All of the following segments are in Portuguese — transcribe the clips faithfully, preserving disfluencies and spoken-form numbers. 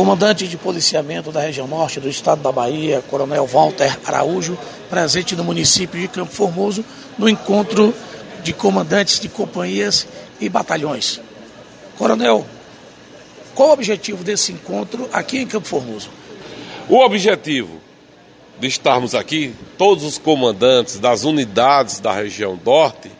Comandante de policiamento da região norte do estado da Bahia, Coronel Walter Araújo, presente no município de Campo Formoso, no encontro de comandantes de companhias e batalhões. Coronel, qual o objetivo desse encontro aqui em Campo Formoso? O objetivo de estarmos aqui, todos os comandantes das unidades da região norte,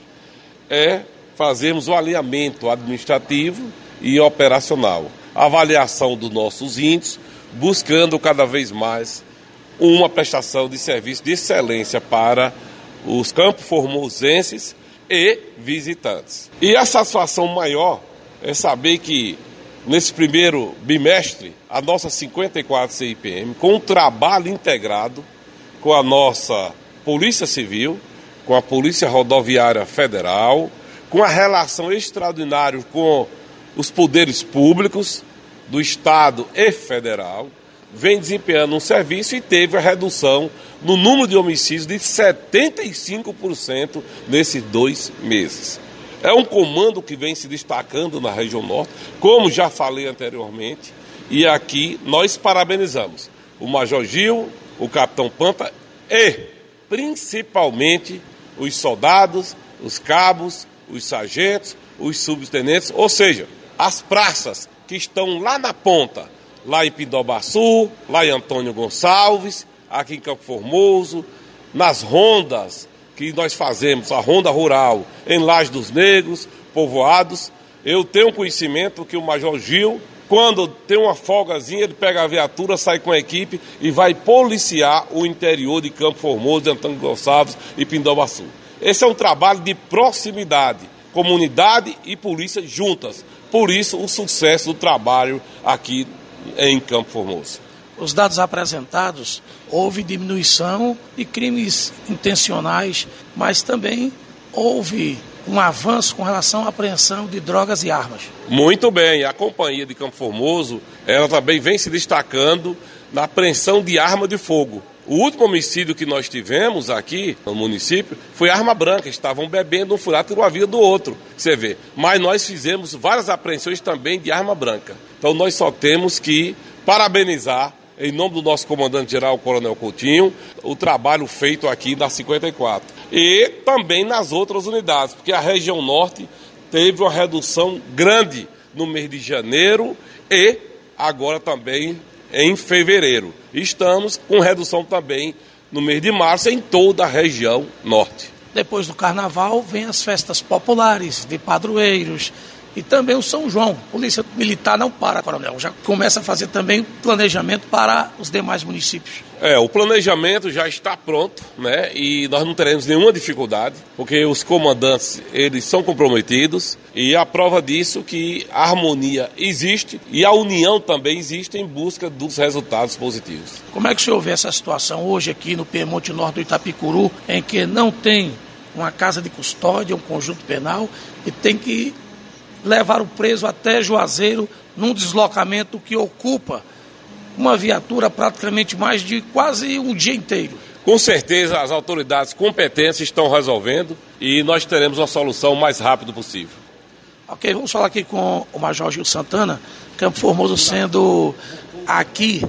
é fazermos o alinhamento administrativo e operacional, a avaliação dos nossos índices, buscando cada vez mais uma prestação de serviço de excelência para os campos formosenses e visitantes. E a satisfação maior é saber que, nesse primeiro bimestre, a nossa cinquenta e quatro C I P M, com um trabalho integrado com a nossa Polícia Civil, com a Polícia Rodoviária Federal, com a relação extraordinária com os poderes públicos do Estado e Federal, vem desempenhando um serviço e teve a redução no número de homicídios de setenta e cinco por cento nesses dois meses. É um comando que vem se destacando na região norte, como já falei anteriormente, e aqui nós parabenizamos o Major Gil, o Capitão Pampa e, principalmente, os soldados, os cabos, os sargentos, os subtenentes, ou seja, as praças que estão lá na ponta, lá em Pindobaçu, lá em Antônio Gonçalves, aqui em Campo Formoso, nas rondas que nós fazemos, a ronda rural em Laje dos Negros, povoados. Eu tenho conhecimento que o Major Gil, quando tem uma folgazinha, ele pega a viatura, sai com a equipe e vai policiar o interior de Campo Formoso, de Antônio Gonçalves e Pindobaçu. Esse é um trabalho de proximidade, comunidade e polícia juntas. Por isso, o sucesso do trabalho aqui em Campo Formoso. Os dados apresentados, houve diminuição de crimes intencionais, mas também houve um avanço com relação à apreensão de drogas e armas. Muito bem, a Companhia de Campo Formoso, ela também vem se destacando na apreensão de arma de fogo. O último homicídio que nós tivemos aqui no município foi arma branca, estavam bebendo, um furado tirou a vida do outro, você vê. Mas nós fizemos várias apreensões também de arma branca. Então nós só temos que parabenizar, em nome do nosso comandante-geral, Coronel Coutinho, o trabalho feito aqui na cinquenta e quatro. E também nas outras unidades, porque a região norte teve uma redução grande no mês de janeiro e agora também em fevereiro. Estamos com redução também no mês de março em toda a região norte. Depois do carnaval, vem as festas populares de padroeiros e também o São João. Polícia Militar não para, coronel, já começa a fazer também planejamento para os demais municípios. É, o planejamento já está pronto, né? E nós não teremos nenhuma dificuldade, porque os comandantes, eles são comprometidos e a prova disso que a harmonia existe e a união também existe em busca dos resultados positivos. Como é que o senhor vê essa situação hoje aqui no Piemonte Norte do Itapicuru, em que não tem uma casa de custódia, um conjunto penal e tem que levar o preso até Juazeiro num deslocamento que ocupa uma viatura praticamente mais de quase um dia inteiro? Com certeza as autoridades competentes estão resolvendo e nós teremos uma solução o mais rápido possível. Ok, vamos falar aqui com o Major Gil Santana, Campo Formoso sendo aqui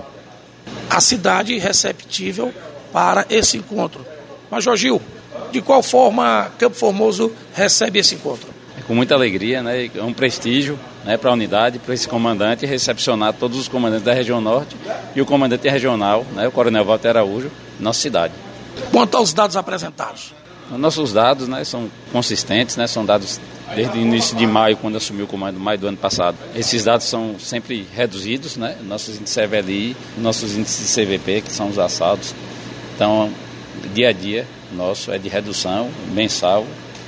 a cidade receptível para esse encontro. Major Gil, de qual forma Campo Formoso recebe esse encontro? Com muita alegria, né? É um prestígio, né, para a unidade, para esse comandante recepcionar todos os comandantes da região norte e o comandante regional, né, o Coronel Walter Araújo, nossa cidade. Quanto aos dados apresentados? Nossos dados, né, são consistentes, né, são dados desde o início de maio, quando assumiu o comando, maio do ano passado. Esses dados são sempre reduzidos, né, nossos índices C V L I, nossos índices de C V P, que são os assaltos. Então, dia a dia nosso é de redução mensal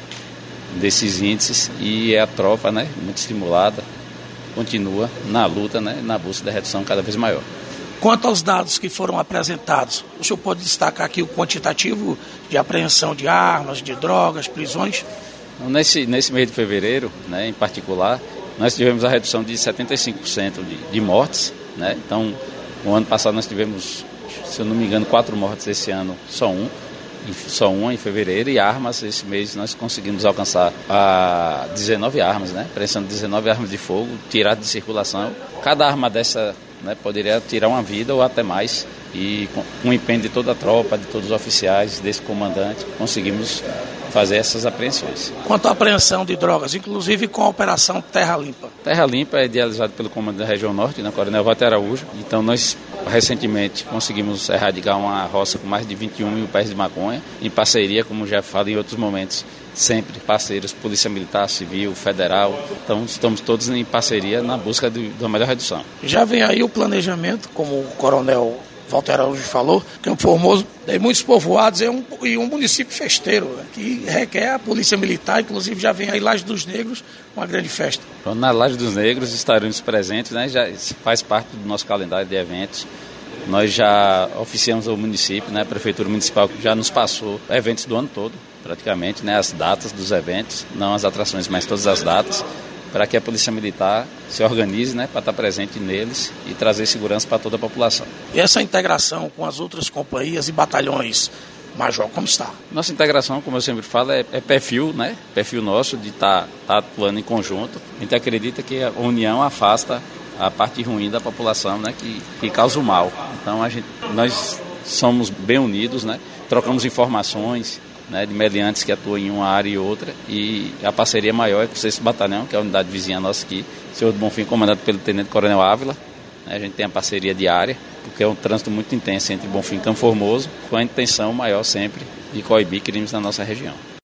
desses índices e a tropa, né, muito estimulada, continua na luta, né, na busca da redução cada vez maior. Quanto aos dados que foram apresentados, o senhor pode destacar aqui o quantitativo de apreensão de armas, de drogas, prisões? Nesse, nesse mês de fevereiro, né, em particular, nós tivemos a redução de setenta e cinco por cento de, de mortes, né? Então, no ano passado nós tivemos, se eu não me engano, quatro mortes, esse ano só um. Só uma em fevereiro, e armas, esse mês nós conseguimos alcançar a dezenove armas, né? Apreensão de dezenove armas de fogo, tiradas de circulação. Cada arma dessa né, poderia tirar uma vida ou até mais. E com o empenho de toda a tropa, de todos os oficiais, desse comandante, conseguimos fazer essas apreensões. Quanto à apreensão de drogas, inclusive com a Operação Terra Limpa? Terra Limpa é idealizado pelo comandante da região norte, né, Coronel Walter Araújo. Então nós recentemente conseguimos erradicar uma roça com mais de vinte e um mil pés de maconha, em parceria, como já falei em outros momentos, sempre parceiros, Polícia Militar, Civil, Federal. Então estamos todos em parceria na busca de, de uma melhor redução. Já vem aí o planejamento, como o Coronel Walter Araújo falou, Campo Formoso tem muitos povoados e um, e um município festeiro, né, que requer a Polícia Militar, inclusive já vem aí Laje dos Negros, uma grande festa. Então, na Laje dos Negros estaremos presentes, né, já faz parte do nosso calendário de eventos. Nós já oficiamos o município, né, a Prefeitura Municipal já nos passou eventos do ano todo, praticamente, né, as datas dos eventos, não as atrações, mas todas as datas, para que a Polícia Militar se organize, né, para estar presente neles e trazer segurança para toda a população. E essa integração com as outras companhias e batalhões, Major, como está? Nossa integração, como eu sempre falo, é, é perfil, né, perfil nosso de estar tá, tá atuando em conjunto. A gente acredita que a união afasta a parte ruim da população, né, que, que causa o mal. Então a gente, nós somos bem unidos, né, trocamos informações, né, de meliantes que atuam em uma área e outra, e a parceria maior é com o sexto Batalhão, que é a unidade vizinha nossa aqui, Senhor do Bonfim, comandado pelo Tenente Coronel Ávila. Né, a gente tem a parceria diária, porque é um trânsito muito intenso entre Bonfim e Campo Formoso, com a intenção maior sempre de coibir crimes na nossa região.